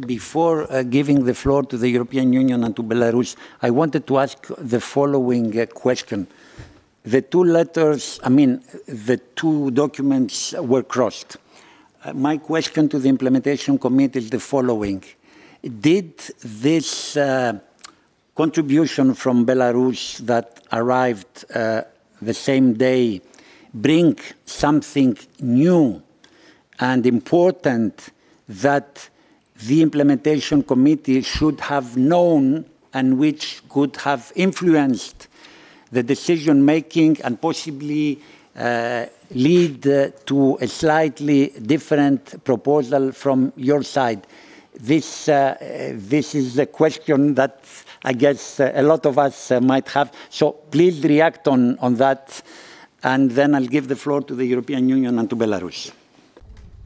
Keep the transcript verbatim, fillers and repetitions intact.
before uh, giving the floor to the European Union and to Belarus, I wanted to ask the following uh, question. The two letters, I mean, the two documents were crossed. Uh, my question to the Implementation Committee is the following. Did this uh, contribution from Belarus that arrived uh, the same day bring something new and important that the Implementation Committee should have known and which could have influenced the decision-making and possibly uh, lead uh, to a slightly different proposal from your side? This, uh, this is a question that I guess uh, a lot of us uh, might have. So please react on, on that, and then I'll give the floor to the European Union and to Belarus.